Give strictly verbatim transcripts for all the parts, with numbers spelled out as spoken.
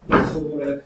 rozhovorech.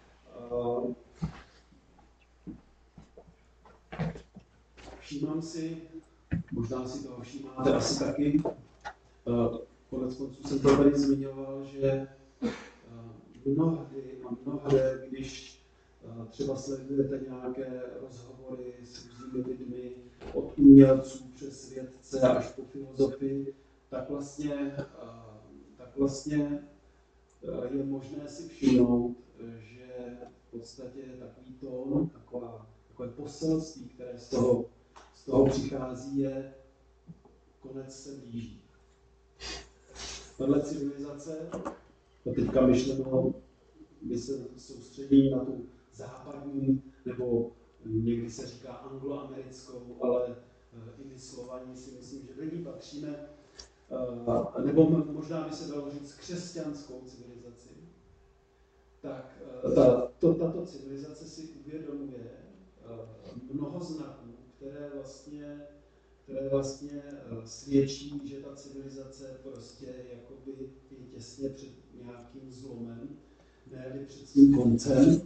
Všímám si, možná si toho všímáte asi taky, konec konců jsem to tady zmiňoval, že mnohdy a mnohde, když třeba sledujete nějaké rozhovory s různými lidmi, od umělců přes vědce až po filozofii, tak vlastně, tak vlastně je možné si všimnout, že v podstatě takový tón, taková, takové poselství, které z toho, z toho přichází, je konec se blíží. Tahle civilizace, a teďka myšleno, my se soustředí na tu západní, nebo někdy se říká angloamerickou, ale i my Slovaní si myslím, že do ní patříme, nebo možná by se dalo říct křesťanskou civilizaci, tak ta, to, tato civilizace si uvědomuje mnoho znaků, které vlastně, které vlastně svědčí, že ta civilizace prostě jakoby je těsně před nějakým zlomem, ne-li před svým koncem.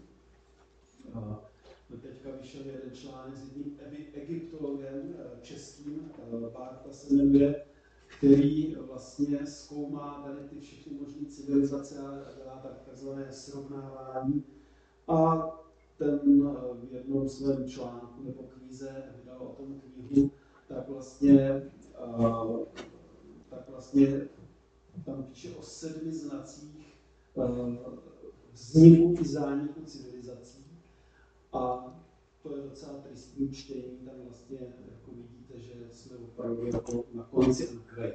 Teďka vyšel jeden článek s jedním egyptologem českým, Bárta se jmenuje, který vlastně zkoumá tady ty všechny možné civilizace a dělá takzvané srovnávání. A ten v jednom svém článku nebo knize, vydal o tom knihu, tak vlastně, tak vlastně tam píše o sedmi znacích vzniku i zániku civilizací. A to je docela tristní čtení, tam vlastně jako vidíte, že jsme opravdu jako na konci a na kraji.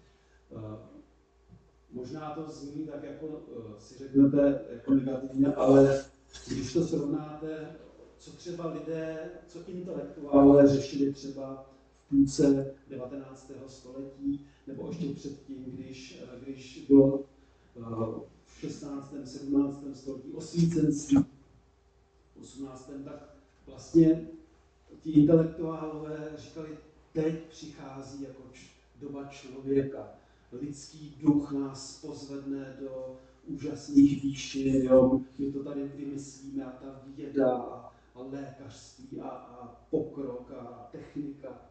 Možná to zní tak, jako si řeknete jako negativně, ale když to srovnáte, co třeba lidé, co intelektuálové řešili třeba v půlce devatenáctého století, nebo ještě předtím, když, když bylo v šestnáctém sedmnáctém století osvícenství, v osmnáctém tak vlastně ti intelektuálové říkali, teď přichází jako doba člověka. Lidský duch nás pozvedne do úžasných výšin, jo? My to tady vymyslíme a ta věda a, a lékařství a, a pokrok a technika.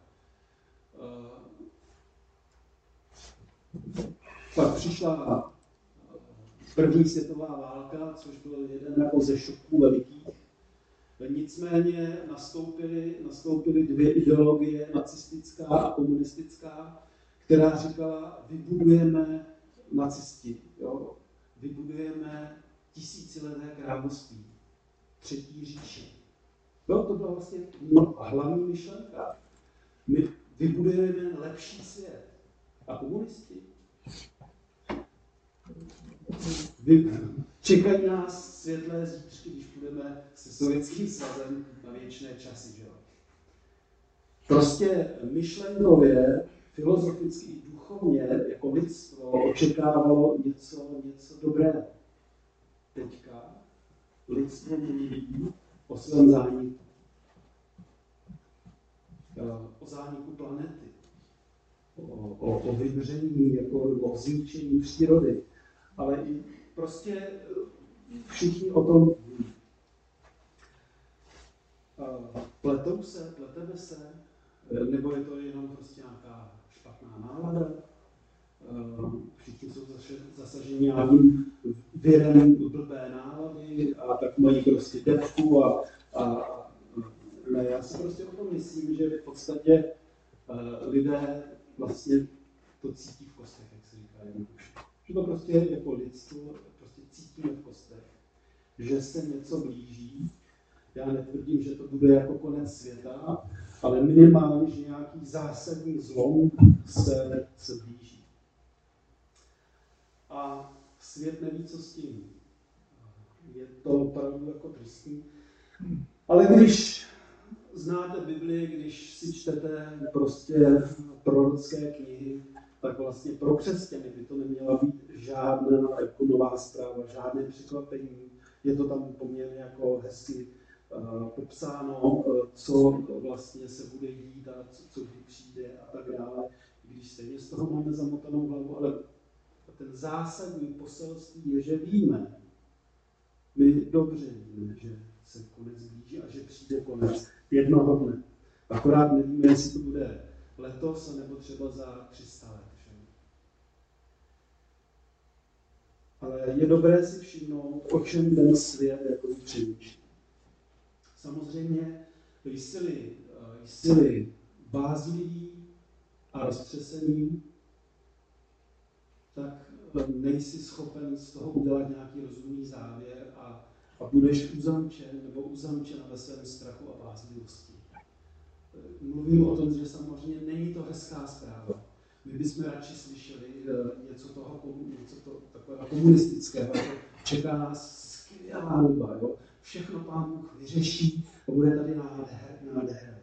Uh, pak přišla první světová válka, což byl jeden jako ze šoků velikých. Nicméně nastoupily, nastoupily dvě ideologie, nacistická a komunistická, která říkala, vybudujeme nacisti, jo? Vybudujeme tisícileté království, třetí říši. No, to byla vlastně no, hlavní myšlenka. My vybudujeme lepší svět. A komunisti? Vy, čekají nás světlé zítřky, když půjdeme se Sovětským svazem na věčné časy. Že? Prostě myšlenkově, filozoficky i duchovně, jako lidstvo očekávalo něco, něco dobrého. Teďka lidstvo mluví o svém zániku. O zániku planety. O, o, o vymření, jako o zničení přírody. Ale i prostě všichni o tom pletou se, pleteme se, nebo je to jenom prostě nějaká špatná nálada. Všichni jsou zasaženi nějakým virem blbé nálady a tak mají prostě depku a, a ne, já si prostě o tom myslím, že v podstatě lidé vlastně to cítí v kostech, jak se říká jednoduše. Že to prostě jako lidstvo prostě cítíme v kostech, že se něco blíží. Já netvrdím, že to bude jako konec světa, ale minimálně, že nějaký zásadní zlom se, se blíží. A svět neví, co s tím. Je to opravdu jako tristní. Ale když znáte Bibli, když si čtete prostě prorocké knihy, tak vlastně pro křesťany by to neměla být žádná jako nová zpráva, žádné překvapení. Je to tam poměrně jako hezky uh, popsáno, uh, co vlastně se bude dít a co, co kdy přijde a tak dále. Když stejně z toho máme zamotanou hlavu, ale ten zásadní poselství je, že víme, My dobře víme, že se konec blíží a že přijde konec jednoho dne. Akorát nevíme, jestli to bude letos, nebo třeba za tři sta let. Že? Ale je dobré si všimnout, o čem ten svět jako přemýšlí. Samozřejmě, jsi-li, jsi-li bázlivý a roztřesený, tak nejsi schopen z toho udělat nějaký rozumný závěr a, a budeš uzamčen nebo uzamčena ve svém strachu a bázlivosti. Mluvím o tom, že samozřejmě není to hezká zpráva. My bychom radši slyšeli něco toho, něco to, takového komunistického. Čeká nás skvělá doba, jo? Všechno Pán Bůh vyřeší a bude tady nádher, nádher.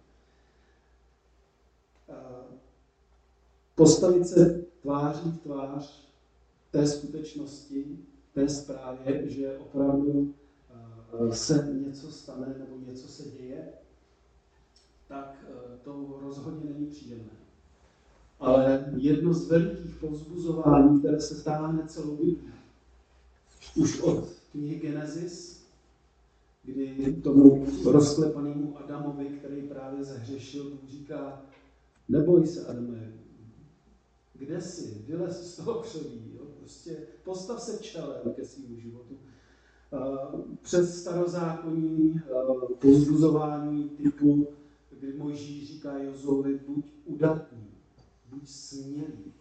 Postavit se tváří v tvář té skutečnosti, té zprávě, že opravdu se něco stane nebo něco se děje, tak to rozhodně není příjemné. Ale jedno z velikých povzbuzování, které se táhne celou Biblii, už od knihy Genesis, kdy tomu rozklepanému Adamovi, který právě zahřešil, Bůh říká, neboj se, Adame, kde jsi, vylez z toho křoví, jo? Prostě postav se čelem ke svému životu. Přes starozákonní povzbuzování typu, kdy Mojžíš říká Jozovi, buď udatný, buď smělý.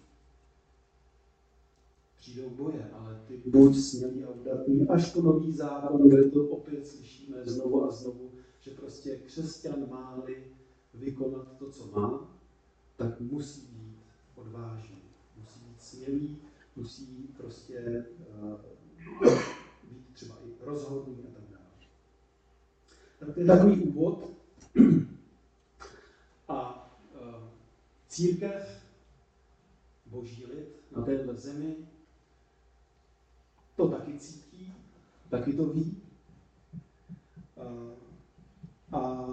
Přijdou boje, ale ty buď smělý a udatný, až po nový zákon, kde to opět slyšíme znovu a znovu, že prostě křesťan má-li vykonat to, co má, tak musí být odvážný, musí být smělý, musí prostě uh, být třeba i rozhodný a tak dále. Tak to je takový úvod. A uh, církev, boží lid na této zemi, to taky cítí, taky to ví. Uh, a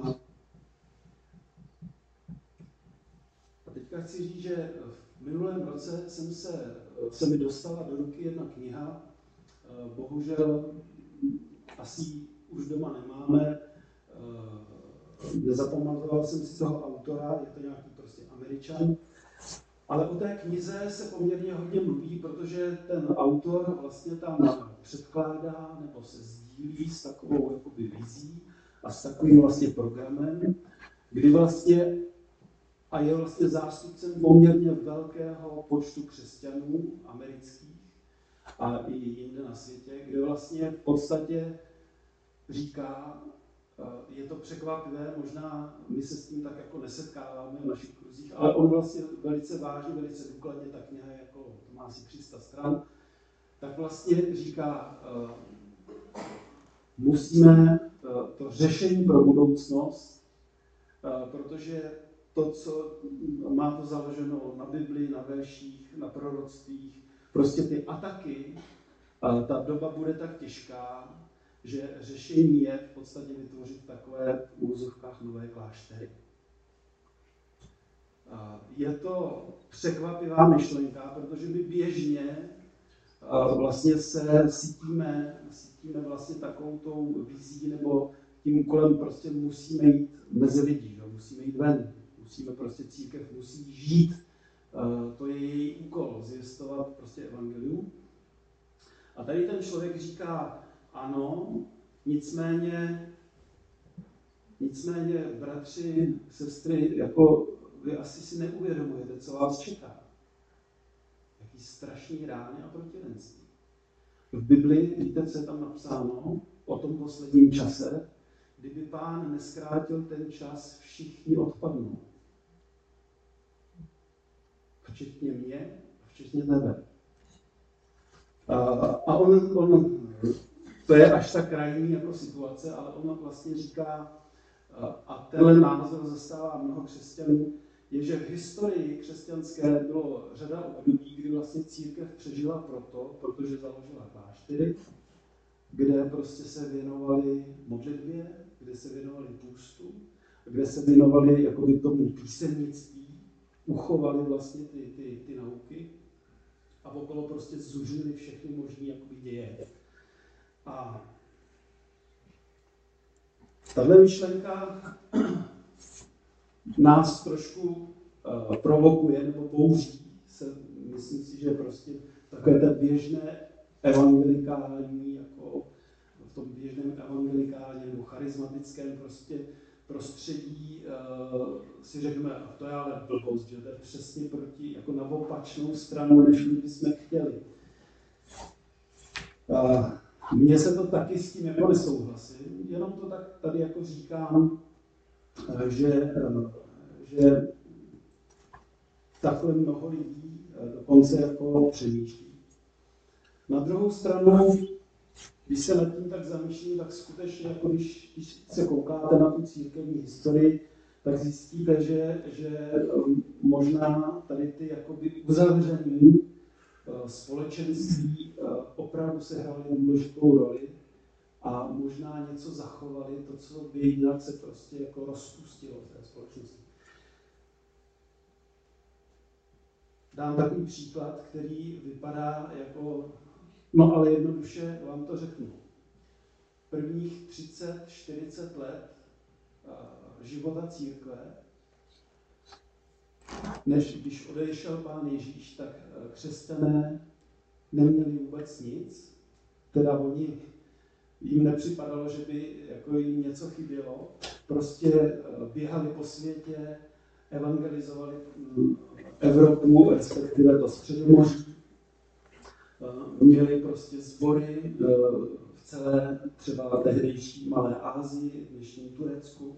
A teďka chci říct, že v minulém roce jsem se, se mi dostala do ruky jedna kniha. Bohužel asi už doma nemáme. Nezapamatoval jsem si toho autora, je to nějaký prostě Američan. Ale o té knize se poměrně hodně mluví, protože ten autor vlastně tam předkládá nebo se sdílí s takovou jakoby vizí a s takovým vlastně programem, kdy vlastně a je vlastně zástupcem poměrně velkého počtu křesťanů amerických a i jinde na světě, kde vlastně v podstatě říká, je to překvapivé, možná my se s tím tak jako nesetkáváme v našich kruzích, ale on vlastně velice vážně, velice důkladně, ta kniha jako, to má asi tři sta stran, tak vlastně říká, musíme to řešení pro budoucnost, protože to, co má to založeno na Biblii, na verších, na proroctvích, prostě ty ataky, ta doba bude tak těžká, že řešení je v podstatě vytvořit takové v úvozovkách nové kláštery. Je to překvapivá myšlenka, protože my běžně vlastně se cítíme, cítíme vlastně takovou tou vizí, nebo tím úkolem prostě musíme jít mezi lidi, že? Musíme jít ven. Musíme prostě, církev musí žít, uh, to je její úkol, zvěstovat prostě evangelium. A tady ten člověk říká, ano, nicméně, nicméně, bratři, sestry, jako vy asi si neuvědomujete, co vás čeká. Jaký strašný rány a protivenství. V Biblii, víte, co je tam napsáno o tom posledním čase, kdyby Pán neskrátil ten čas, všichni odpadnou. Včetně mě, včetně tebe. A, a on, on, to je až tak krajní jako situace, ale on vlastně říká, a tenhle názor zastává mnoho křesťanů, je, že v historii křesťanské bylo řada období, kdy vlastně církev přežila proto, protože založila kláštery, kde prostě se věnovali modlitbě, kde se věnovali půstu, kde se věnovali jakoby tomu písemnictví, uchovali vlastně ty, ty, ty nauky a okolo prostě zuřili všechny možný jakoby děje. A tahle myšlenka nás trošku uh, provokuje nebo bouří. Se, myslím si, že prostě takové té běžné evangelikální, jako v tom běžném evangelikálním nebo charismatickém prostě prostředí uh, si řekneme, a to je ale blbost, že to je přesně proti, jako na opačnou stranu, než my bychom chtěli. Uh, Mně se to taky s tím jako nesouhlasím, jenom to tak tady jako říkám, že, že takhle mnoho lidí dokonce jako přemýšlí. Na druhou stranu, když se nad tím tak zamýšlím, tak skutečně, jako když, když se koukáte na tu církevní historii, tak zjistíte, že, že možná tady ty jakoby uzavření společenství opravdu se hrály důležitou roli a možná něco zachovali, to, co by jinak se prostě jako rozpustilo v té společnosti. Dám takový příklad, který vypadá jako, no ale jednoduše vám to řeknu. Prvních třicet čtyřicet let života církve, než když odešel Pán Ježíš, tak křesťané neměli vůbec nic, teda oni jim nepřipadalo, že by jako jim něco chybělo, prostě běhali po světě, evangelizovali Evropu, respektive to Středomoří, měli prostě sbory v celé třeba tehdejší Malé Asii, dnešním Turecku.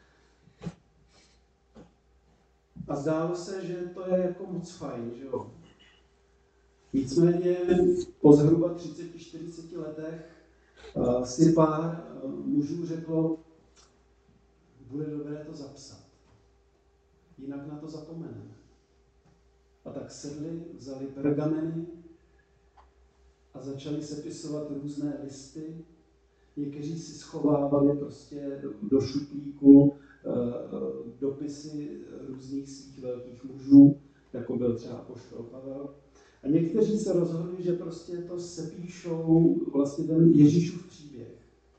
A zdálo se, že to je jako moc fajn, že jo. Nicméně po zhruba třiceti čtyřiceti letech uh, si pár uh, mužů řeklo, bude dobré to zapsat, jinak na to zapomeneme. A tak sedli, vzali pergameny a začali sepisovat různé listy. Někteří si schovávali prostě do šuplíku uh, dopisy různých svých velkých mužů, jako byl třeba apoštol Pavel. A někteří se rozhodli, že prostě to sepíšou vlastně ten Ježíšův příběh.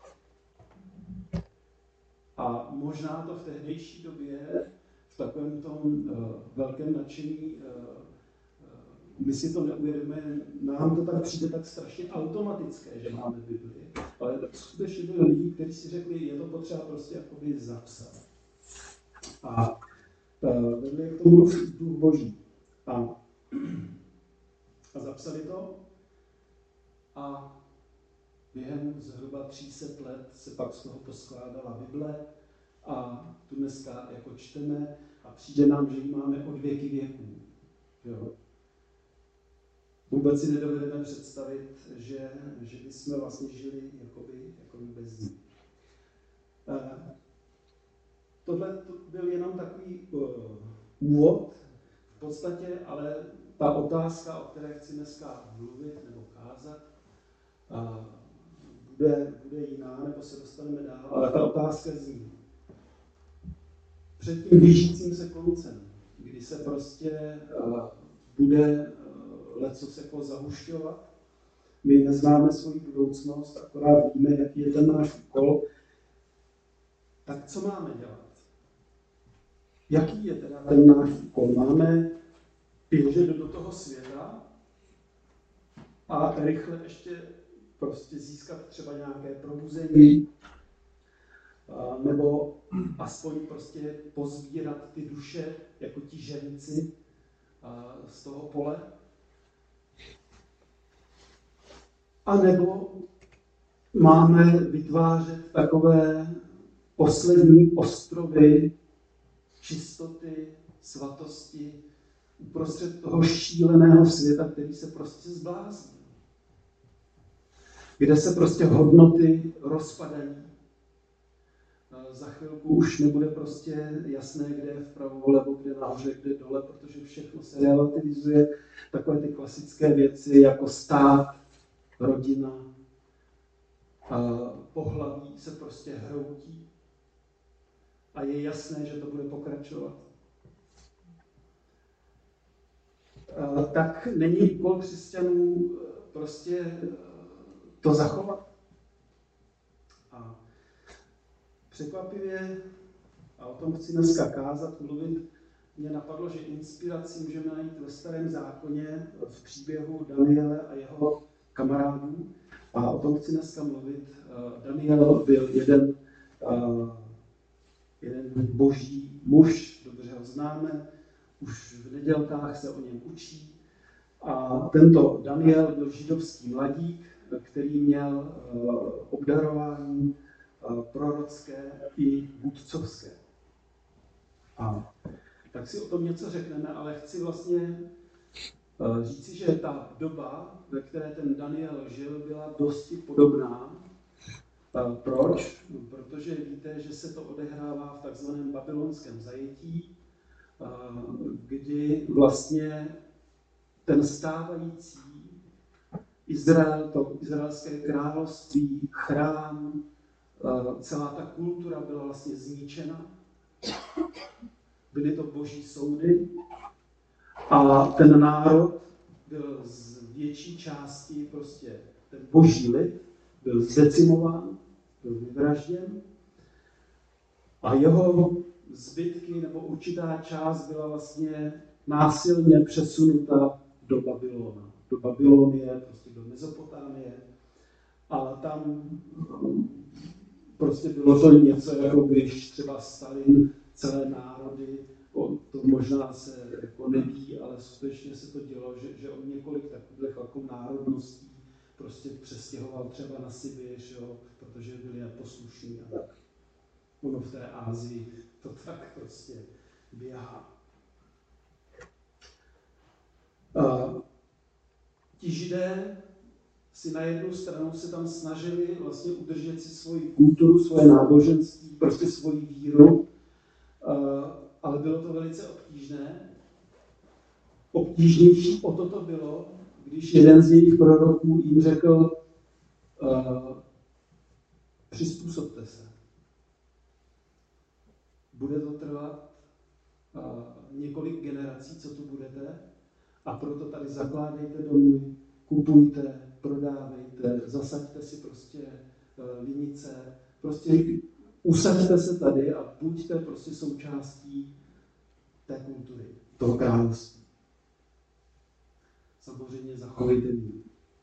A možná to v tehdejší době, v takovém tom uh, velkém nadšení, uh, uh, my si to neuvědomujeme, nám to tak přijde tak strašně automatické, že máme Bibli, ale skutečně byli lidi, kteří si řekli, je to potřeba prostě jakoby zapsat. A uh, vedli k tomu duch Boží. A A zapsali to a během zhruba tři sta let se pak z toho poskládala Bible a tu dneska jako čteme a přijde nám, že ji máme od věky věků. Jo. Vůbec si nedovedeme představit, že, že bychom vlastně žili jakoby, jakoby bez ní. Tohle to byl jenom takový uh, úvod v podstatě, ale ta otázka, o které chci dneska mluvit nebo kázat, a bude, bude jiná, nebo se dostaneme dál, ale ta otázka zní. Před tím blížícím se koncem, kdy se prostě uh, bude uh, lecos jako zahušťovat, my neznáme svou budoucnost, akorát víme, jaký je ten náš úkol, tak co máme dělat? Jaký je teda ten náš úkol? Máme běžet do toho světa a rychle ještě prostě získat třeba nějaké probuzení, nebo aspoň prostě pozbírat ty duše, jako ti ženici z toho pole. A nebo máme vytvářet takové poslední ostrovy čistoty, svatosti, uprostřed toho šíleného světa, který se prostě zblázní. Kde se prostě hodnoty rozpadají. Za chvilku už nebude prostě jasné, kde je vpravo, vlevo, kde nahoře, kde dole, protože všechno se relativizuje. Takové ty klasické věci jako stát, rodina, pohlaví se prostě hroutí. A je jasné, že to bude pokračovat. Tak není úkol křesťanů prostě to zachovat? překvapivě, a o tom chci dneska kázat, mluvit, mě napadlo, že inspiraci můžeme najít ve Starém zákoně v příběhu Daniele a jeho kamarádů. A o tom chci dneska mluvit. Daniel byl jeden, jeden boží muž, dobře ho známe, už v nedělkách se o něm učí. A tento Daniel byl židovský mladík, který měl obdarování prorocké i vůdcovské. A tak si o tom něco řekneme, ale chci vlastně říci, že ta doba, ve které ten Daniel žil, byla dosti podobná. Proč? Protože víte, že se to odehrává v takzvaném babylonském zajetí, kdy vlastně ten stávající Izrael, to izraelské království, chrám, celá ta kultura byla vlastně zničena. Byly to boží soudy a ten národ byl z větší části prostě ten boží lid byl zdecimován, byl vyvražděn a jeho zbytky nebo určitá část byla vlastně násilně přesunuta do Babylona, do Babylonie, prostě do Mezopotámie. A tam prostě bylo to něco, jako když třeba Stalin celé národy, to možná se jako neví, ale skutečně se to dělo, že, že on několik takových jako národností prostě přestěhoval třeba na Sibiř, jo, protože byli neposlušní a tak. Ono v té Asii to tak prostě běhá. A ti Židé si na jednu stranu se tam snažili vlastně udržet si svoji kulturu, svoje náboženství, prostě svoji víru, ale bylo to velice obtížné. Obtížnější o toto bylo, když jeden z jejich proroků jim řekl, uh, přizpůsobte se. Bude to trvat uh, několik generací, co tu budete, a proto tady zakládejte domy, kupujte, prodávejte, zasaďte si prostě uh, vinice, prostě usaďte se tady a buďte prostě součástí té kultury, toho království. Samozřejmě zachovejte mír.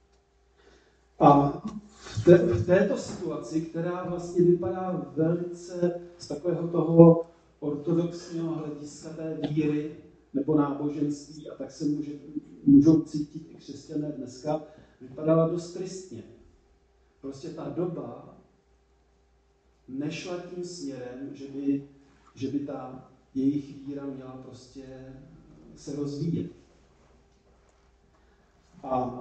A v, té, v této situaci, která vlastně vypadá velice z takového toho ortodoxního hlediska té víry nebo náboženství, a tak se může, můžou cítit i křesťané dneska, vypadala dost tristně. Prostě ta doba nešla tím směrem, že by, že by ta jejich víra měla prostě se rozvíjet. A,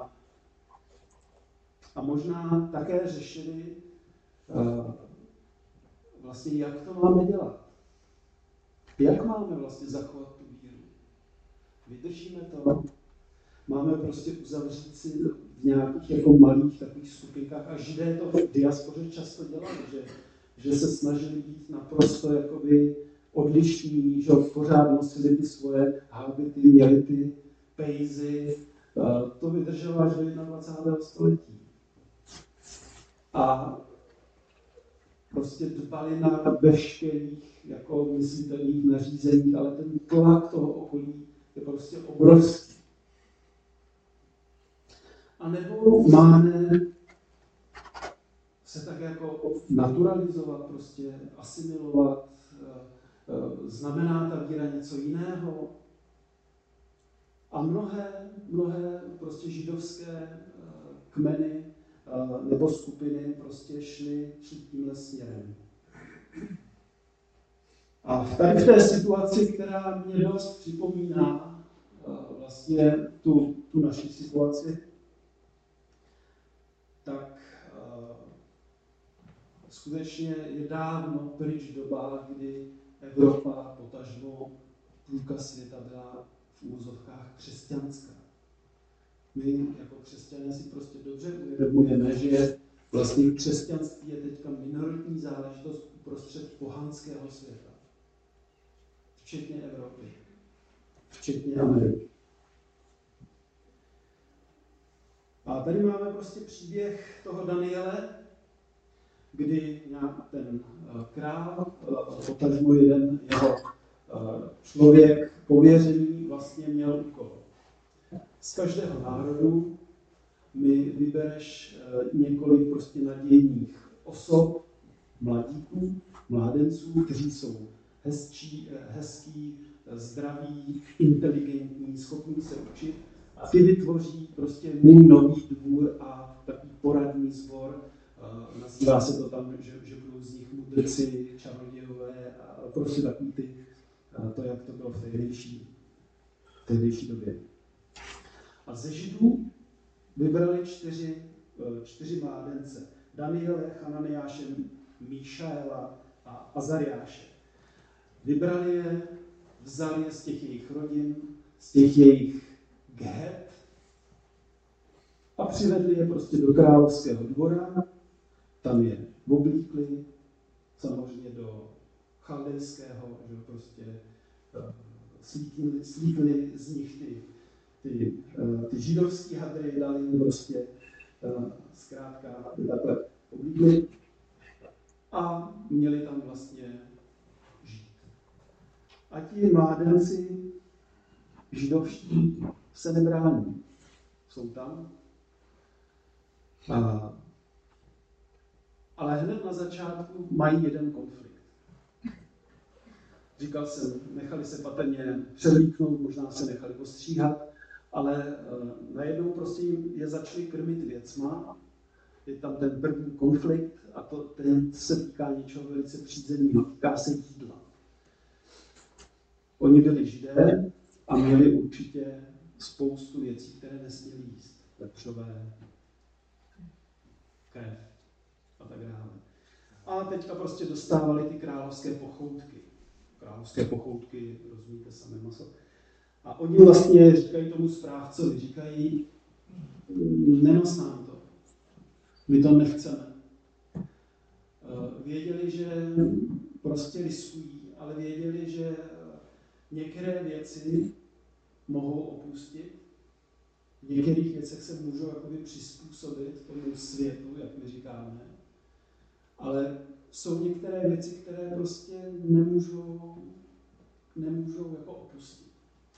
a možná také řešili uh, vlastně, jak to máme dělat. Jak máme vlastně zachovat tu víru. Vydržíme to? Máme prostě uzavřít si v nějakých jako malých takových skupinkách. A Židé to v diaspoře často dělali, že, že se snažili být naprosto jakoby odlišní, že pořád nosili ty svoje hábity, měli ty pejzy. To vydrželo až do dvacátého prvního století. A prostě dbali na veškerých jako myslitelných nařízeních, ale ten tlak toho okolí je prostě obrovský. A nebo máme se tak jako naturalizovat, prostě asimilovat, znamená ta víra něco jiného. A mnohé, mnohé prostě židovské kmeny nebo skupiny prostě šly, šly tímhle směrem. A tady v té situaci, která mě dost připomíná vlastně tu, tu naši situaci, tak skutečně je dávno pryč doba, kdy Evropa, potažmo půlka světa byla v úvozovkách křesťanská. My jako křesťané si prostě dobře uvědomujeme, že vlastně křesťanství je teďka minoritní záležitost uprostřed pohanského světa. Včetně Evropy. Včetně Ameriky. A tady máme prostě příběh toho Daniele, kdy nějak ten král, potažmo jeden jeho člověk pověřený vlastně měl úkol. Z každého národu mi vybereš několik prostě nadějných osob, mladíků, mládenců, kteří jsou hezčí, hezký, zdraví, inteligentní, schopní se učit. A ty vytvoří prostě můj nový dvůr a takový poradní sbor. Nazývá se to tam, že, že budou z nich mudrci, čarodějové a prostě takový ty, to, jak to bylo v tehdejší, v tehdejší době. A ze Židů vybrali čtyři, čtyři mládence. Daniele, Hananiáše, Míšaela a Azariáše. Vybrali je, vzali je z těch jejich rodin, z těch jejich get a přivedli je prostě do královského dvora. Tam je oblíkli, samozřejmě do chaldejského, že prostě slíkli, slíkli z nich ty, ty, ty židovský hadry, dali jim prostě zkrátka takhle oblíkli a měli tam vlastně žít. A ti mládenci židovští se nebrání. Jsou tam. A, ale hned na začátku mají jeden konflikt. Říkal jsem, nechali se patrně převlíknout, možná se nechali ostříhat, ale uh, najednou prostě je začali krmit věcma. Je tam ten první konflikt a to, ten se týká něčeho velice přízemního, týká se jídla. Oni byli Židé a měli určitě spoustu věcí, které nesměli jíst. Vepřové, krev a tak dále. A teďka prostě dostávali ty královské pochoutky. Královské pochoutky, rozumíte, samé maso. A oni vlastně říkají tomu správcovi, říkají, nenos nám to, my to nechceme. Věděli, že prostě riskují, ale věděli, že některé věci mohou opustit, v některých věcech se můžou jakoby přizpůsobit tomu světu, jak my říkáme, ale jsou některé věci, které prostě nemůžou, nemůžou jako opustit.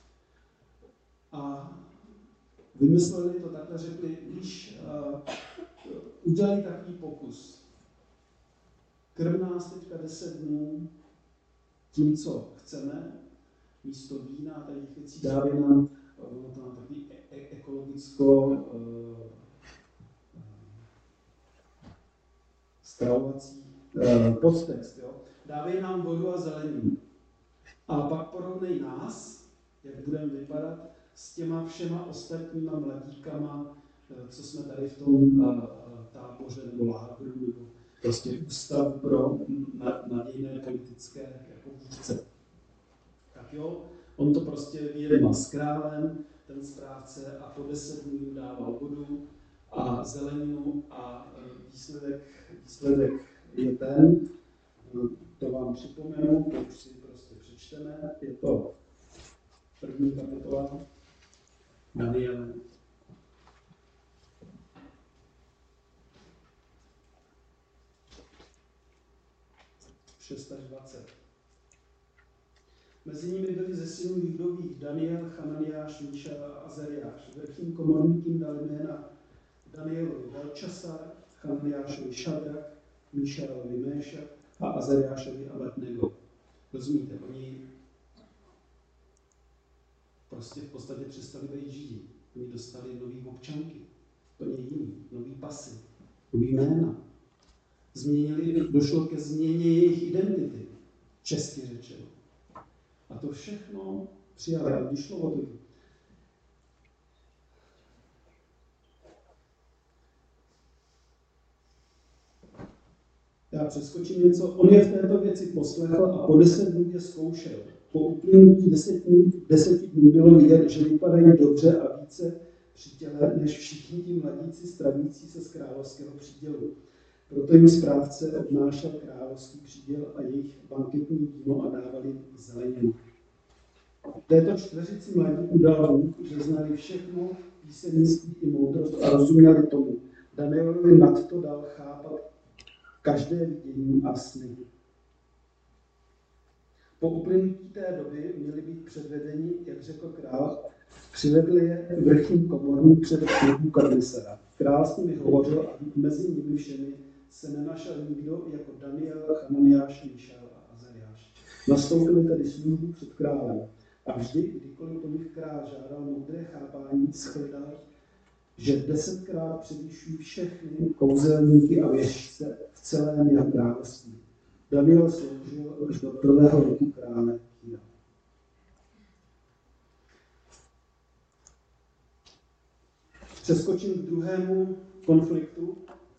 A vymysleli to takhle, řekli, když uh, udělají takový pokus, krm nás teďka deset dnů tím, co chceme, místo vína a těch věcí dávě nám, ono to má takový e- e- ekologicko uh, stravovací uh, podtext, jo. Dávej nám vodu a zeleninu. A pak porovnej nás, jak budeme vypadat, s těma všema ostatníma mladíkama, co jsme tady v tom uh, táboře nebo lágru, nebo prostě ústavu pro nadějné politické jako vůdce. Tak jo, on to prostě vyjednal s králem, ten správce, a po deset dnů jim dával vodu a zeleninu a výsledek, výsledek je ten, to vám připomenu, to už si prostě přečteme, je to první kapitola Daniele. šest až dvacet. Mezi nimi byli ze synů Judových Daniel, Hananiáš, Míšael a Azariáš. Vrchním komorníkům dali jména Danielovi Belčasar, Hananiášovi Šadrak, Míšaelovi Méšak a Azariášovi Abednego. Rozumíte, oni prostě v podstatě přestali být Židi. Oni dostali nový občanky, úplně jiný, nový pasy, nový jména. Změnili, došlo ke změně jejich identity, česky řečeno. A to všechno přijali, ale když šlo o to. Já přeskočím něco. On je v této věci poslechl a po deset dnů je zkoušel. Po uplynutí deseti dnů bylo vidět, že vypadají dobře a více při těle, než všichni ti mladíci stravující se z královského přídělu. Proto jim správce odnášel královský příděl a jejich banketní víno a dávali jim zeleninu. Této čtveřici mladíků dal Bůh, že znali všechno, písemnictví i moudrost a rozuměli tomu. Danielovi nadto dal chápat každé vidění a sny. Po uplynutí té doby měli být předvedeni, jak řekl král, přivedl je vrchní komorník před Nebukadnesara. Král s nimi hovořil a mezi nimi všemi se nenašel nikdo jako Daniel, Hananiáš, Míšel a Azariáš. Nastoupili tedy službu před králem a vždy, kdykoliv po nich král žádal moudré chápání, shledal, že desetkrát převyšují všechny kouzelníky a věštce v celém jeho království. Daniel sloužil až do prvého roku krále Kýra. Přeskočím k druhému konfliktu.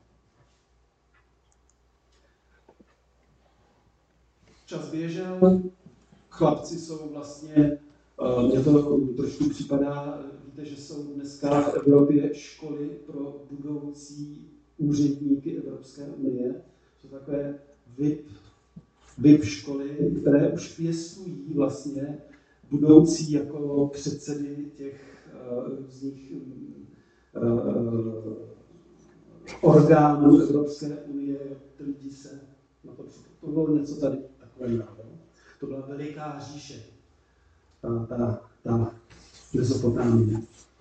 Čas běžel, chlapci jsou vlastně, mně to trošku připadá, víte, že jsou dneska v Evropě školy pro budoucí úředníky Evropské unie. Jsou takové V I P, V I P školy, které už pěstují vlastně budoucí jako předsedy těch uh, různých uh, orgánů Evropské unie. Ty lidi se na to připravují. To bylo něco tady takového. To byla veliká říše. Ta, ta, ta Mezopotámie.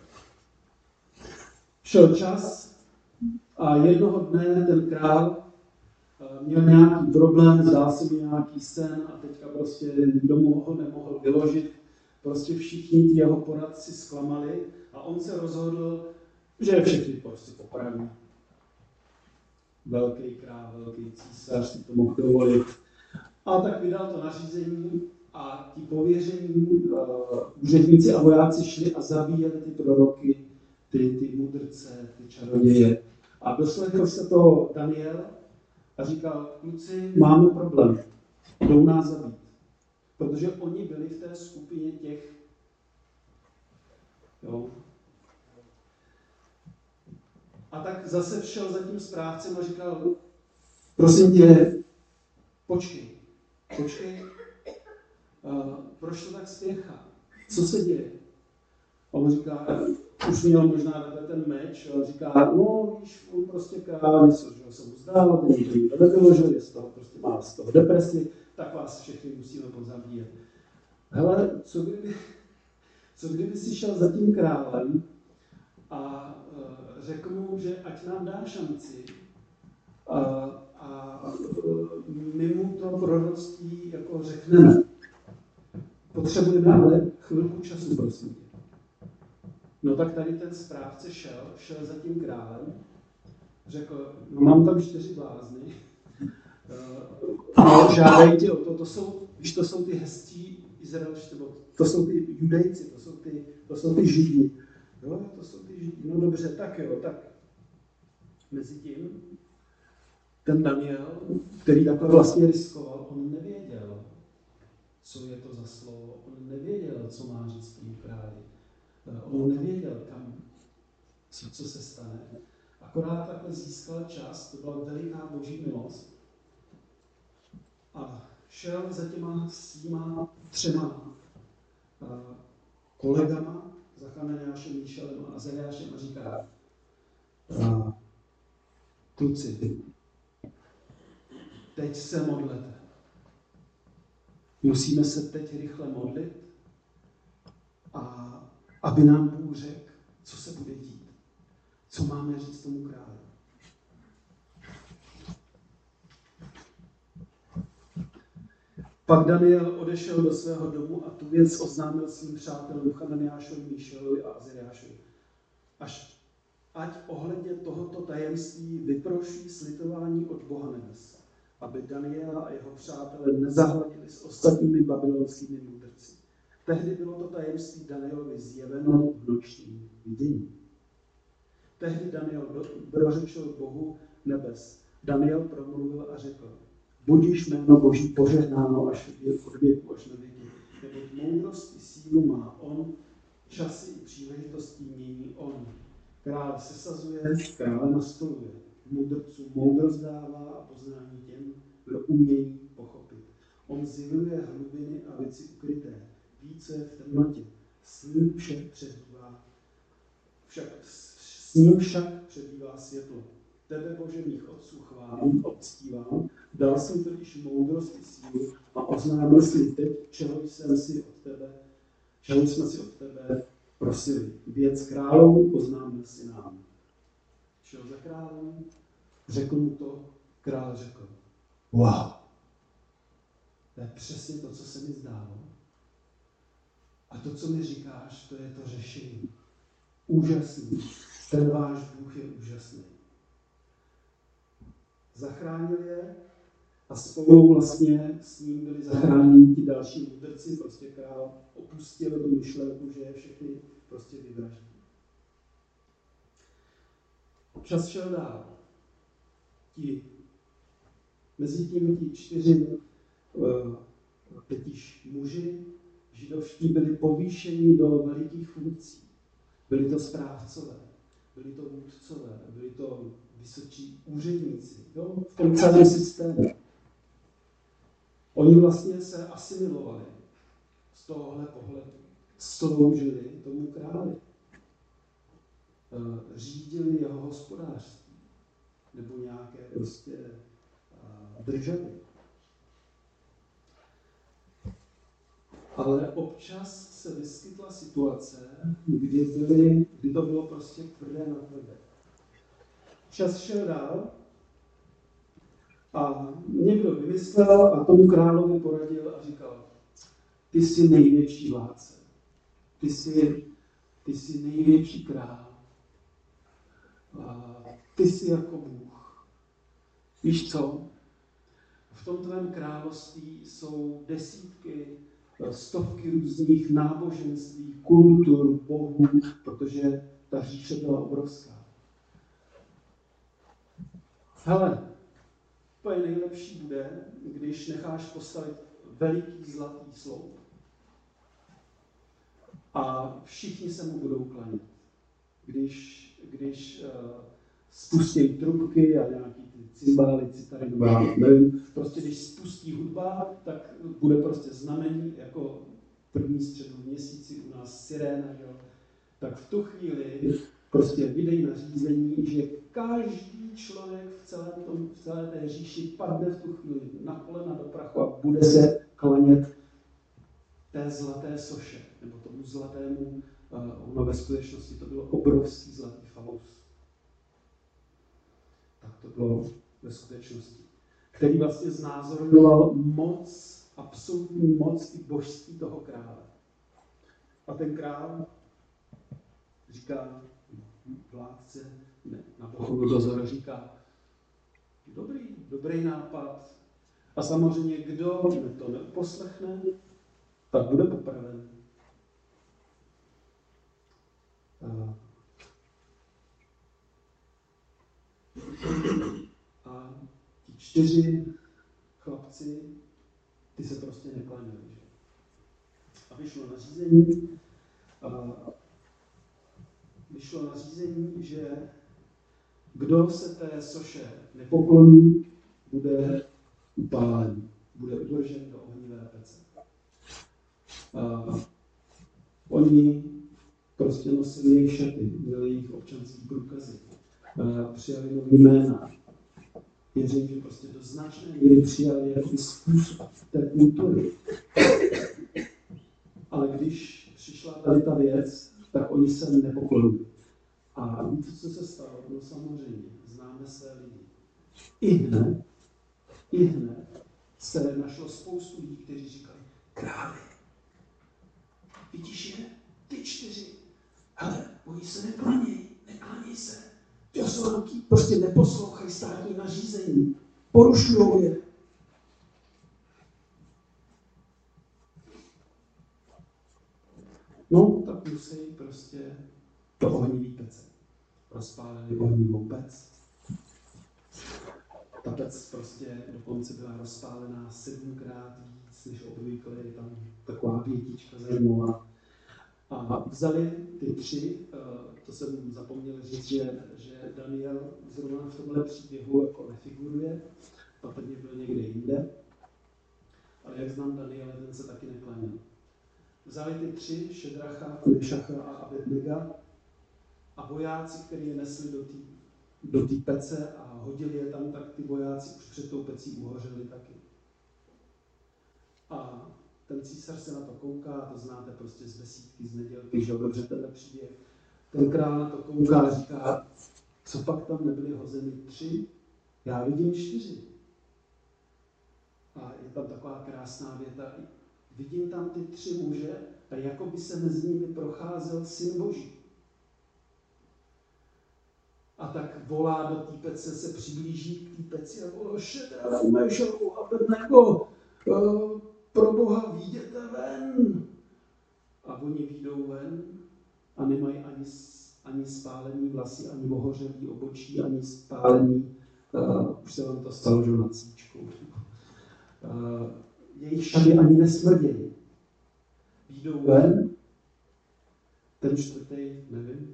Šel čas a jednoho dne ten král měl nějaký problém, zdál se mi nějaký sen a teďka prostě nikdo mu ho nemohl vyložit. Prostě všichni ti jeho poradci zklamali a on se rozhodl, že je všechny prostě popraví. Velký král, velký císař si to mohl dovolit. A tak vydal to nařízení a ti pověření uh, úředníci a vojáci šli a zabíjeli ty proroky, ty, ty mudrce, ty čaroděje. A doslechl se to Daniel a říkal, kluci, máme problém, jdou nás zabít. Protože oni byli v té skupině těch, jo. A tak zase šel za tím správcem a říkal, prosím tě, počkej, počkej, uh, proč to tak spěchá? Co se děje? A on říká, už měl možná ten meč, a říká, no víš, on prostě král něco, že se mu zdálo, ten to nikdo nevyložil, je z toho, prostě má z toho depresi, tak vás všechny musíme pozabíjet. Hele, co kdyby, co kdyby si šel za tím králem a uh, řekl mu, že ať nám dá šanci a, a uh, my mu to proroctví jako řekneme. Potřebujeme ale chvilku času, prosím. No tak tady ten správce šel, šel za tím králem, řekl, no mám tam čtyři blázny, uh, žádají tě o to, to jsou, když to jsou ty hezčí Izraelští, to jsou ty judejci, to jsou ty, to jsou ty židi. Jo, to jsou ty židi, no dobře, tak jo, tak. Mezitím ten Daniel, který takhle vlastně riskoval, on nevěděl, co je to za slovo, on nevěděl, co má říct tím králi. On nevěděl, kam, co, co se stane. Akorát takhle získal čas, to byla veliká boží milost. A šel za těma svýma třema uh, kolegama, za Hananiášem, Míšelem a Azariášem a říká, uh, kluci, teď se modlete. Musíme se teď rychle modlit a aby nám Bůh řekl, co se bude dít. Co máme říct tomu králi. Pak Daniel odešel do svého domu a tu věc oznámil svým přátelům Hananiášovi, Míšelovi a Azariášovi. Až ať ohledně tohoto tajemství vyproší slitování od Boha nebes, aby Daniela a jeho přátelé nezahladili s ostatními babylonskými mudrci. Tehdy bylo to tajemství Danielovi zjeveno v nočním vidění. Tehdy Daniel prořečil Bohu nebes. Daniel promluvil a řekl, budiš jméno Boží požehnáno až od věku až na věky, neboť moudrost i sílu má on, časy i příležitosti mění on. Král sesazuje, krále nastoluje, mudrců moudrost dává a poznání těm, kdo umějí pochopit. On zjevuje hlubiny a věci ukryté, více v temnotě, s ním však přebývá, však, s ním však přebývá světlo. Tebe, Bože mých otců, chválím a uctívám, dal jsem totiž moudrost i sílu a oznámil si teď, čeho jsem si od tebe, čeho jsme si od tebe prosili. Věc královů oznámil si nám. Šel za králem, řekl mu to, král řekl, wow, to je přesně to, co se mi zdálo. A to, co mi říkáš, to je to řešení. Úžasný. Ten váš Bůh je úžasný. Zachránil je a spolu vlastně s ním byli zachráněni ti další mudrci. Prostě král opustil tu myšlenku, že je všechny prostě vyvraždí. Čas šel dál. Ti, mezi tím ti čtyři uh, teď již muži židovští byli povýšeni do velikých funkcí. Byli to správcové, byli to vůdcové, byli to vysocí úředníci, jo? V tom celém systému. Oni vlastně se asimilovali z tohohle pohledu, sloužili tomu králi, řídili jeho hospodářství nebo nějaké prostě državy. Ale občas se vyskytla situace, kdy, byly, kdy to bylo prostě tvrdé na tvrdé. Čas šel dál a někdo vymyslel a tomu královi poradil a říkal, ty jsi největší vládce, ty jsi, ty jsi největší král, a ty jsi jako Bůh. Víš co? V tom tvém království jsou desítky, stovky různých náboženství, kultur, bohů, protože ta říše byla obrovská. Hele, to je nejlepší bude, když necháš postavit veliký zlatý sloup a všichni se mu budou klanět. Když, když uh, spustí trubky a nějaký ty cymbály, citary, nevím, prostě když spustí hudba, tak bude prostě znamení, jako první středu v měsíci u nás siréna, jo? Tak v tu chvíli prostě vydají nařízení, že každý člověk v celé, tom, v celé té říši padne v tu chvíli na kolena do prachu a bude se klanět té zlaté soše, nebo tomu zlatému, uh, ono ve skutečnosti to bylo obrovský zlatý falous. Tak to bylo ve skutečnosti. Který vlastně znázorňoval moc, absolutní moc i božství toho krále. A ten král říká, vládce, ne, na bohu dozor říká, dobrý, dobrý nápad. A samozřejmě, kdo to neposlechne, tak bude popraven. A, a ti čtyři chlapci, ty se prostě neklanili. Že? A vyšlo nařízení, a vyšlo nařízení, že kdo se té soše nepokloní, bude upálen, bude udržen do ohnivé pece. A oni prostě nosili jejich šaty, měli jejich občanský průkazy, přijali nový jména. Věřím, že prostě do značné míry přijali jaký způsob té kultury. Ale když přišla tady ta věc, tak oni se nepoklonili. A víte, co se stalo? No samozřejmě, známe své lidi. I hned, i hned se našlo spoustu lidí, kteří říkali, králi, vidíš je, ty čtyři, hele, oni se neklanějí, neklanějí se. To jsou velký, prostě neposlouchají státní nařízení, porušujou je. No, tak musí prostě do ohnivý pece. Rozpálili ohnivou pec. Ta pec prostě dokonce byla rozpálená sedmkrát víc, než obvykle, je tam taková větička zajímavá. A vzali ty tři, to jsem zapomněl říct, že, že Daniel zrovna v tomhle příběhu jako nefiguruje, patrně byl někde jinde, ale jak znám Daniela, ten se taky neklanil. Vzali ty tři, Šedracha, Mešacha a Abednega, a vojáci, kteří je nesli do té do té pece a hodili je tam, tak ty vojáci už před tou pecí uhořeli taky. A ten císař se na to kouká, to znáte prostě z besídky, z nedělky, že dobře tenhle příběh. Ten král na to kouká a říká, co pak tam nebyly hozeny tři? Já vidím čtyři. A je tam taková krásná věta. Vidím tam ty tři muže a jako by se mezi nimi procházel Syn Boží. A tak volá do té pece, se přiblíží k té peci a volá Šedra, Mešachu a Abednego, pro Boha výjděte ven. A oni výjdou ven a nemají ani, ani spálený vlasy, ani ohořelý obočí, ani spálený, uh, už se vám to stalo, že nad svíčkou. Uh, jejich šaty ani nesmrdějí. Výjdou ven, ten čtvrtý, nevím,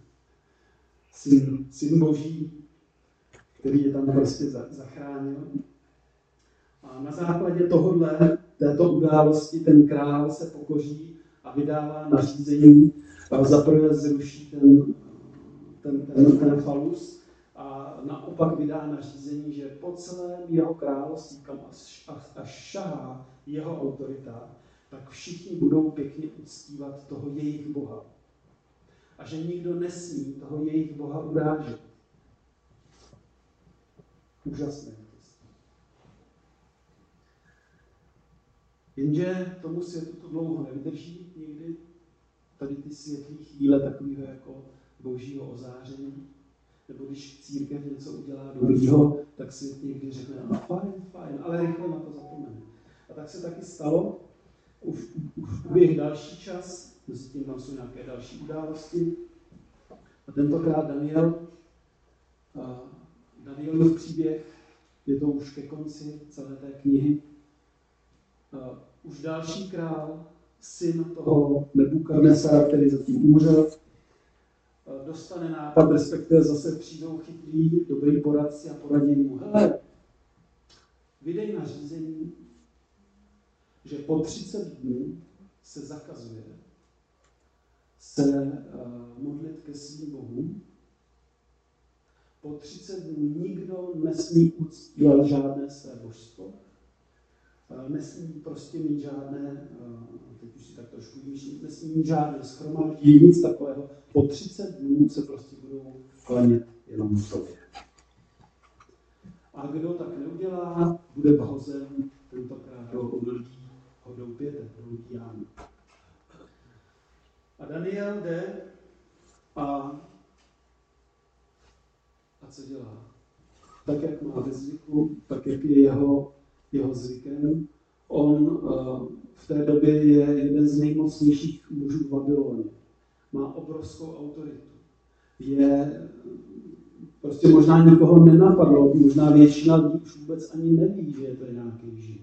syn, syn Boží, který je tam prostě zachránil. A na základě tohohle, této události, ten král se pokoří a vydává nařízení, zaprvé zruší ten, ten, ten, ten falus a naopak vydá nařízení, že po celém jeho království, kam až, až, až šahá jeho autorita, tak všichni budou pěkně uctívat toho jejich Boha. A že nikdo nesmí toho jejich Boha urážet. Úžasné. Jenže tomu světu to dlouho nevydrží nikdy. Tady ty světlé chvíle takového jako božího ozáření. Nebo když církev něco udělá dobrýho, tak svět někdy řekne, no fajn, fajn, ale rychle na to zapomene. A tak se taky stalo. Už, už uběh další čas, mezi tím tam jsou nějaké další události. A tentokrát Daniel, a Danielův příběh, je to už ke konci celé té knihy. A už další král, syn toho Nebukadnesara, který zatím umřel, dostane nápad, respektive zase přijdou chytrý, dobrý poradci a poradí mu, hele, vydej nařízení, že po třicet dnů se zakazuje se uh, modlit ke svým bohům. Po třicet dnů nikdo nesmí uctívat žádné své božstvo. Uh, nesmí prostě mít žádné, uh, teď už si tak trošku výšší, nesmí mít žádné shromáždění, nic takového. Po třicet dnů se prostě budou klanět jenom sobě. A kdo tak neudělá, bude vhozen tentokrát do období hodou pětek, hodou jámy. A Daniel jde a, a co dělá? Tak, jak má ve zvyku, tak, jak je jeho, jeho zvykem. On uh, v té době je jeden z nejmocnějších mužů v Babyloně. Má obrovskou autoritu. Je, prostě možná nikoho nenapadlo, možná většina lidí už vůbec ani neví, že je to nějaký žid.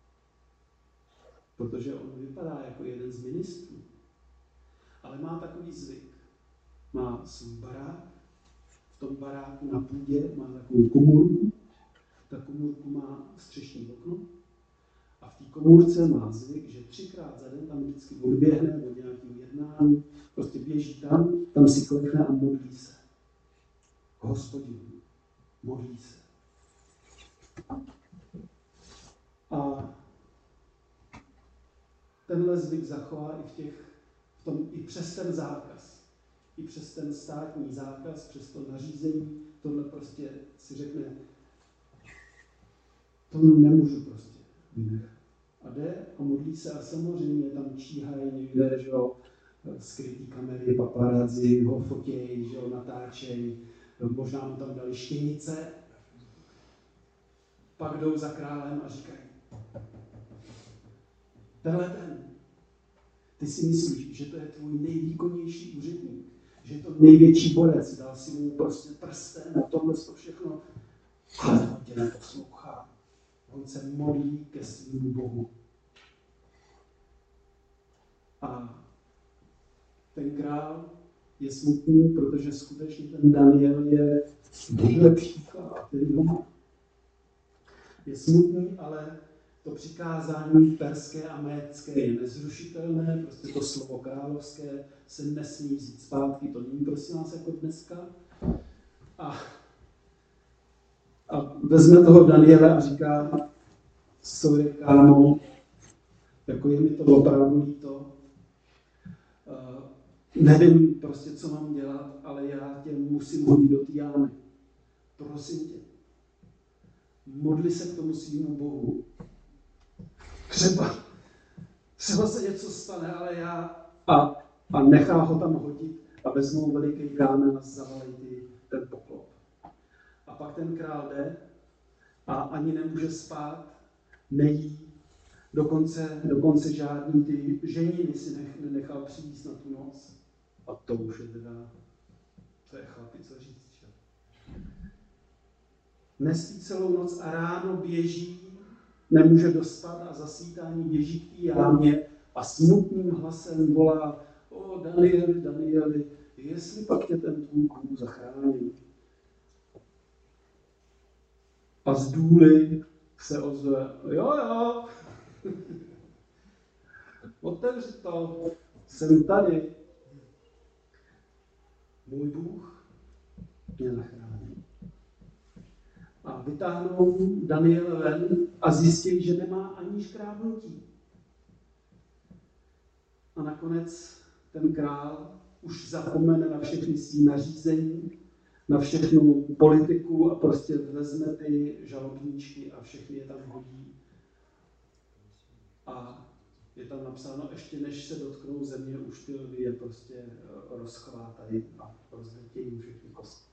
Protože on vypadá jako jeden z ministrů. Ale má takový zvyk. Má svůj barák, v tom baráku na půdě má takovou komůrku, ta komůrku má střešní okno a v té komůrce má zvyk, že třikrát za den tam vždycky odběhne od nějakého jednání, prostě běží tam, tam si klekne a modlí se. K Hospodinu. Modlí se. A tenhle zvyk zachová i v těch v tom, i přes ten zákaz, i přes ten státní zákaz, přes to nařízení, tohle prostě si řekne, to nemůžu prostě vynechat. A jde a modlí se a samozřejmě tam číhají někde, že jo, skrytý kamery, paparazzi, ho fotějí, že jo, natáčejí, možná mu tam dali štěnice, pak jdou za králem a říkají, tenhle ten, ty si myslíš, že to je tvůj nejvýkonnější úředník, že je to největší borec, dal si mu prostě prsten a tohle to všechno, ale on tě neposlouchá. On se modlí ke svému Bohu. A ten král je smutný, protože skutečně ten Daniel je nejlepší chlap, který ho má. Je smutný, ale to přikázání perské a médské je nezrušitelné, prostě to slovo královské se nesmí vzít zpátky, to není prosím nás jako dneska. A A vezme toho Daniela a říká, sorry, kámo, jako je mi to opravdu líto. Uh, nevím prostě, co mám dělat, ale já tě musím hodit do té jámy. Prosím tě. Modli se k tomu svýmu Bohu. Třeba, třeba se něco stane, ale já... A, a nechá ho tam hodit a vezmou veliký kámen a zavalí ten poklop. A pak ten král jde a ani nemůže spát, nejí, dokonce, dokonce žádný ty ženiny si nech, nenechal přijít na tu noc. A to už je teda, to je chlapi, co říct. Že? Nespí celou noc a ráno běží, nemůže dostat a zasvítání běží k té jámě a smutným hlasem volá: o Danieli, Danieli, jestli pak tě ten tvůj Bůh zachránil. A z důly se ozve: jo, jo, otevři to, jsem tady. Můj Bůh mě zachránil. A vytáhnou Daniela ven a zjistí, že nemá ani škrábnutí. A nakonec ten král už zapomene na všechny svý nařízení, na všechnu politiku a prostě vezme ty žalobníčky a všechny je tam hodí. A je tam napsáno, ještě než se dotknou země, už ty lvy je prostě rozchvátají a rozletějí všechny kosti.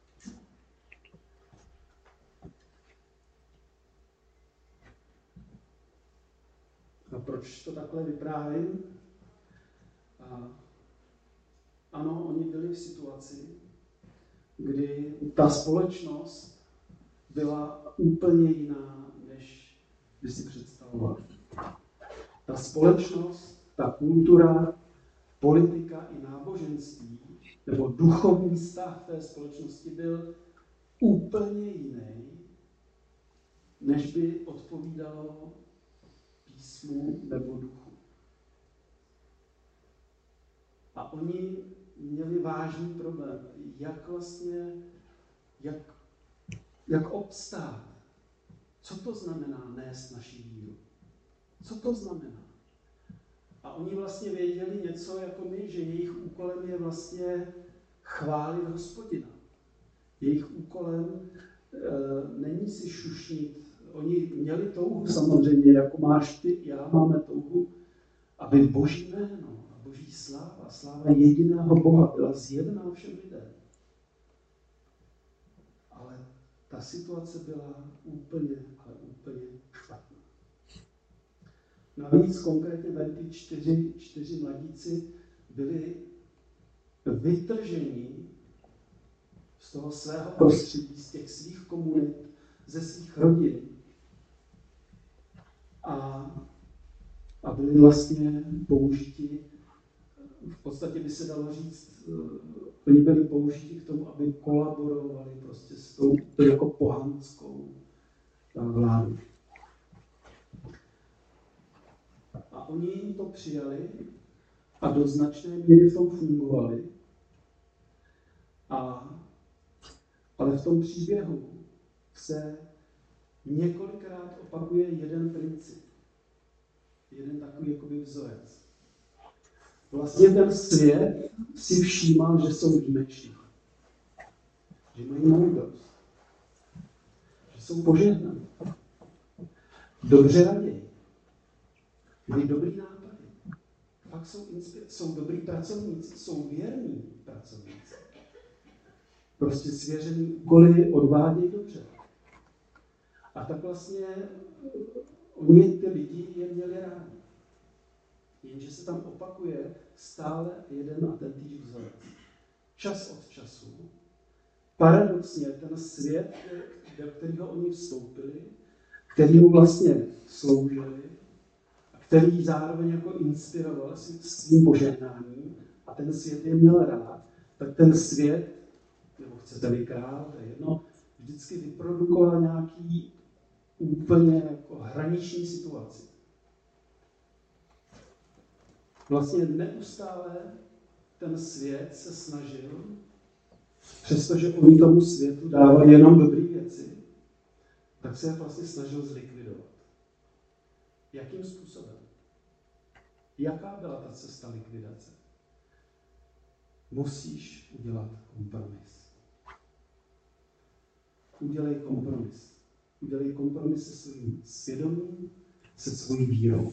A proč to takhle vyprávím? A ano, oni byli v situaci, kdy ta společnost byla úplně jiná, než by si představoval. Ta společnost, ta kultura, politika i náboženství, nebo duchovní stav té společnosti byl úplně jiný, než by odpovídalo písmu nebo duchu. A oni měli vážný problém, jak vlastně, jak, jak obstát. Co to znamená nést naši víru? Co to znamená? A oni vlastně věděli něco jako my, že jejich úkolem je vlastně chválit Hospodina. Jejich úkolem e, není si šušnit. Oni měli touhu samozřejmě, jako máš ty, já máme touhu, aby Boží jméno a Boží sláva, sláva jediného Boha byla zjevná všem lidem. Ale ta situace byla úplně, ale úplně špatná. Navíc konkrétně tady ty čtyři, čtyři mladíci byli vytrženi z toho svého prostředí, z těch svých komunit, ze svých rodin. A, a byli vlastně použiti, v podstatě by se dalo říct, oni byli použiti k tomu, aby kolaborovali prostě s tou jako pohanskou vládou. A oni jim to přijali a do značné míry v tom fungovali. A, ale v tom příběhu se několikrát opakuje jeden princip. Jeden takový jakoby vzorec. Vlastně ten svět si všímal, že jsou výjimeční. Že mají moudrost. Že jsou požehnaní. Dobře raději. Mají dobrý nápady. Fakt jsou, inspir- jsou dobrý pracovníci, jsou věrní pracovníci. Prostě svěřený úkoly odvádějí dobře. A tak vlastně oni ty lidi je měli rádi. Jenže se tam opakuje stále jeden a ten týž vzorec. Čas od času. Paradoxně ten svět, do kterého oni vstoupili, kterýmu vlastně sloužili, který zároveň jako inspiroval svým požehnáním a ten svět je měl rád, tak ten svět, nebo chcete-li král, to je jedno, vždycky vyprodukoval nějaký úplně jako hraniční situaci. Vlastně neustále ten svět se snažil, přestože oni tomu světu dávali jenom dobré věci, tak se je vlastně snažil zlikvidovat. Jakým způsobem? Jaká byla ta cesta likvidace? Musíš udělat kompromis. Udělej kompromis. Udělej kompromis se svým svědomím, se svojí vírou.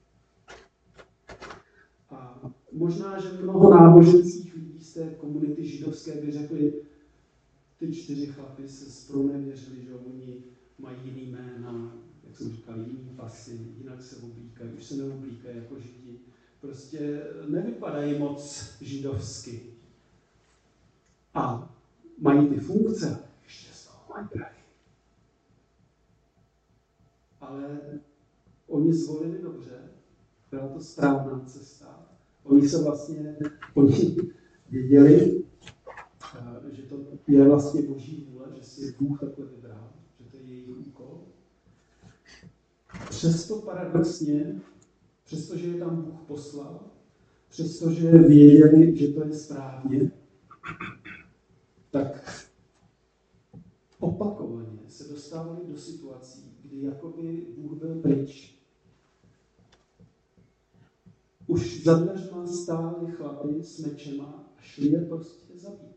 A možná, že mnoho náboženských lidí z té komunity židovské by řekli, ty čtyři chlapy se zpronevěřili, že oni mají jiný jména, jak jsem říkal, jiný pasy, jinak se oblíkají, už se neoblíkají jako židi. Prostě nevypadají moc židovsky. A mají ty funkce, ještě z toho mají prachy. Ale oni zvolili dobře, byla to správná cesta. Oni se vlastně, oni věděli, že to je vlastně boží vůle, že si Bůh takhle vybral, že to je jejich úkol. Přesto paradoxně, přestože je tam Bůh poslal, přestože věděli, že to je správně, tak opakovaně se dostávali do situací, kdy jakoby Bůh byl pryč. Už za dveřma stáli chlapi s mečema a šli je prostě zabít.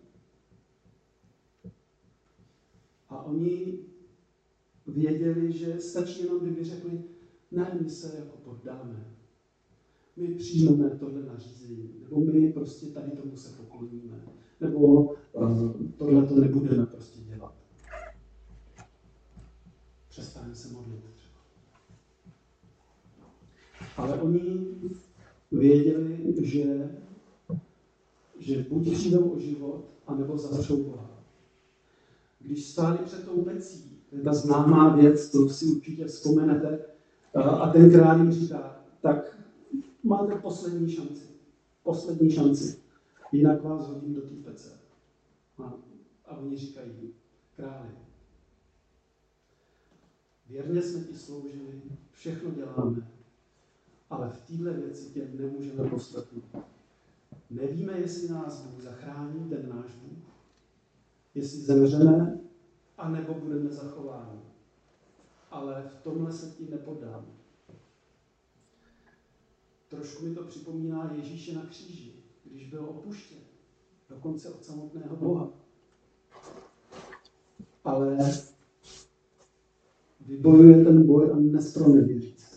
A oni věděli, že stačí jenom, kdyby řekli, ne, my se jako poddáme. My přijmeme tohle nařízení, nebo my prostě tady tomu se pokloníme, nebo uh, tohle to nebudeme prostě dělat. Přestaneme se modlit třeba. Ale oni věděli, že, že buď přijdou o život, anebo zavřou Boha. Když stáli před tou pecí, to je ta známá věc, kterou si určitě vzpomenete, a ten král jim říká, tak máte poslední šanci, poslední šanci, jinak vás hodím do té pece. A, a oni říkají, králi, věrně jsme ti sloužili, všechno děláme, ale v téhle věci tě nemůžeme poslechnout. Nevíme, jestli nás Bůh zachrání, ten náš Bůh, jestli zemřeme, anebo budeme zachováni. Ale v tomhle se ti nepodám. Trošku mi to připomíná Ježíše na kříži, když byl opuštěn, dokonce od samotného Boha. Ale vybojuje ten boj a nespronevěří se.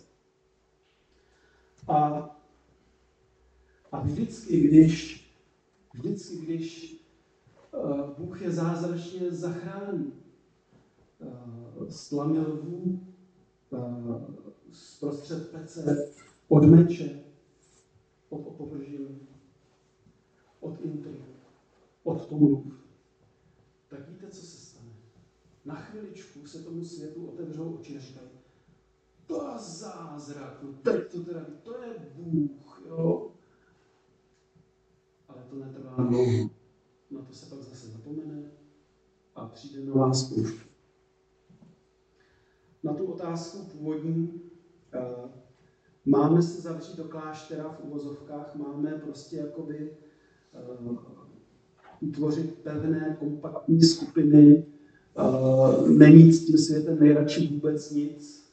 A, a vždycky, když, vždycky, když uh, Bůh je zázračně zachrání, uh, z tlamy lvů, uh, zprostřed pece, od meče, od opovržení, od intrik, od pomluv, tak víte, co se stane? Na chviličku se tomu světu otevřou oči a říkají, to je zázrak, no teď to teda, to je Bůh, jo. Ale to netrvá dlouho. Na to se pak zase zapomene a přijde nová zkouška. Na tu otázku původní, uh, máme se zavřít do kláštera v uvozovkách, máme prostě jakoby uh, utvořit pevné, kompaktní skupiny, uh, nemít s tím světem nejradši vůbec nic,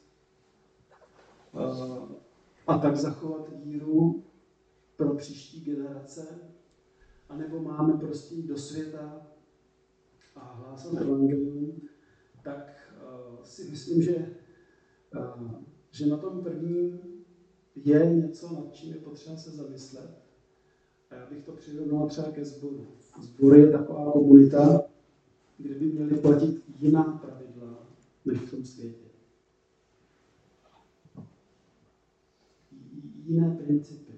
uh, a tak zachovat víru pro příští generace, anebo máme prostě jít do světa a hlásat evangelium, tak uh, si myslím, že, uh, že na tom prvním je něco, nad čím je potřeba se zamyslet. A já bych to přirovnal třeba ke sboru. Sbor je taková komunita, kde by měly platit jiná pravidla než v tom světě. Jiné principy,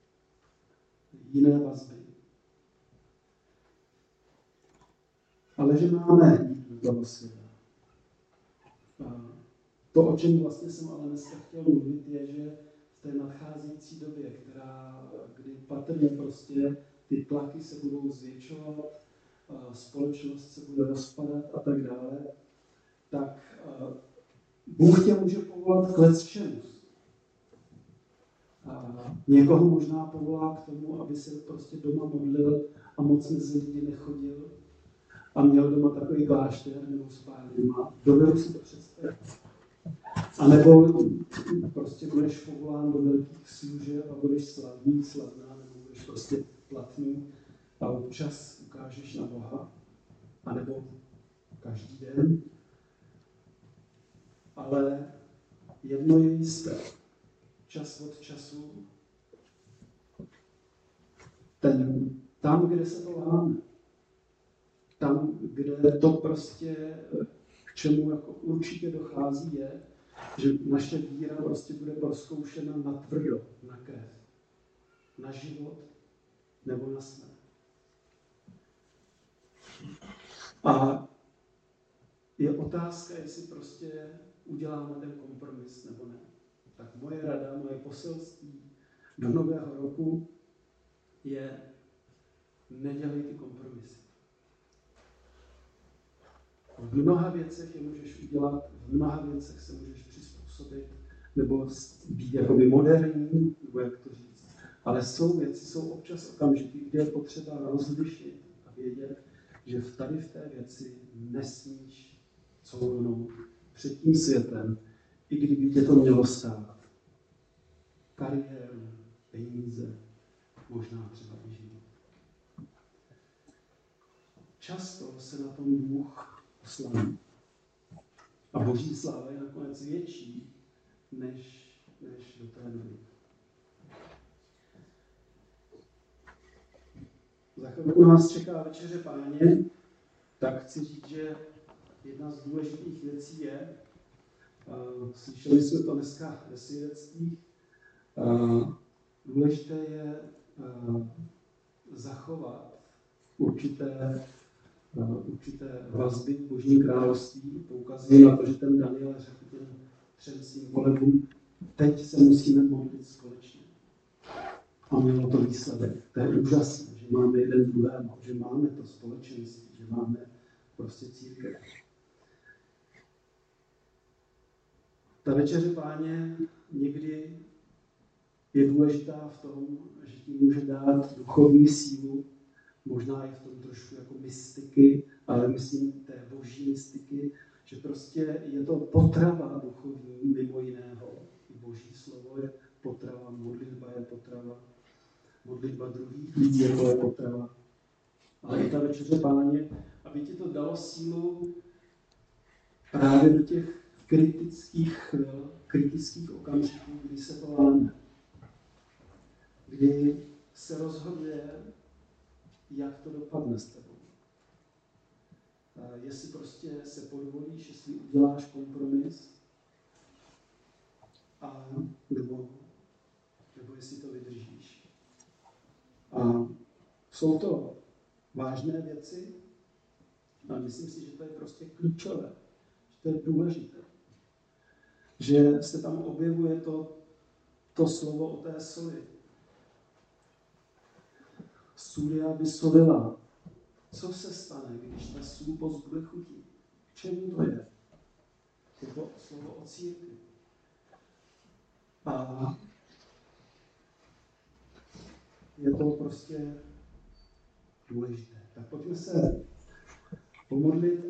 jiné vazby. Ale že máme jít do toho světa. To, o čem vlastně jsem ale dneska chtěl mluvit, je, že v té nadcházející době, která, kdy patrně prostě ty tlaky se budou zvětšovat, společnost se bude rozpadat a tak dále, tak Bůh tě může povolat k lecčemu. Někoho možná povolá k tomu, aby se prostě doma modlil a moc mezi lidi nechodil. a měl doma takový klášter nebo s pár lidma, dovedu si to představit. A nebo prostě budeš povolán do velkých služeb a budeš slavný, slavná, nebo budeš prostě platný a občas ukážeš na Boha, anebo každý den. Ale jedno je jisté, čas od času, ten, tam, kde se to láme, tam, kde to prostě, k čemu jako určitě dochází, je, že naše víra prostě bude prozkoušena na tvrdo, na krev, na život nebo na smrt. A je otázka, jestli prostě uděláme ten kompromis nebo ne. Tak moje rada, moje poselství do nového roku je: nedělej ty kompromisy. V mnoha věcech je můžeš udělat, v mnoha věcech se můžeš přizpůsobit, nebo být jakoby moderní, nebo jak to říct. Ale jsou věci, jsou občas okamžiky, kde je potřeba rozlišit a vědět, že v tady v té věci nesmíš couvnout před tím světem, i kdyby tě to mělo stát kariéru, peníze, možná třeba i život. Často se na tom Bůh oslaví. A Boží sláva je nakonec větší, než, než do té doby. Za chvilku nás čeká večeře Páně, tak chci říct, že jedna z důležitých věcí je, uh, slyšeli jsme to dneska ve svědectvích, uh, důležité je uh, zachovat určité, uh, určité vazby k Božím království. Poukazuje na to, že ten Daniel řekl těm třem svým kolegům, teď se musíme modlit společně. A mělo to výsledek. To je úžasné, že máme jeden druhého, že máme to společenství, že máme prostě církev. Ta večeře Páně někdy je důležitá v tom, že ti může dát duchovní sílu, možná i v tom trošku jako mystiky, ale myslím té boží mystiky, že prostě je to potrava duchovní, mimo jiného. Boží slovo je potrava, modlitba je potrava, modlitba druhých lidí je potrava. Ale i ta večeře Páně, aby ti to dalo sílu právě do těch kritických chvil, kritických okamžiků, kdy se to láme. Kdy se rozhoduje, jak to dopadne s tebou. Jestli prostě se podvolíš, jestli uděláš kompromis, a nebo, nebo jestli to vydržíš. A jsou to vážné věci, ale myslím si, že to je prostě klíčové, že to je důležité. Že se tam objevuje to, to slovo o té soli. Sulia by solila. Co se stane, když ta sůl pozbude chutí? K čemu to je? Je to slovo o církvi. A je to prostě důležité. Tak pojďme se pomodlit.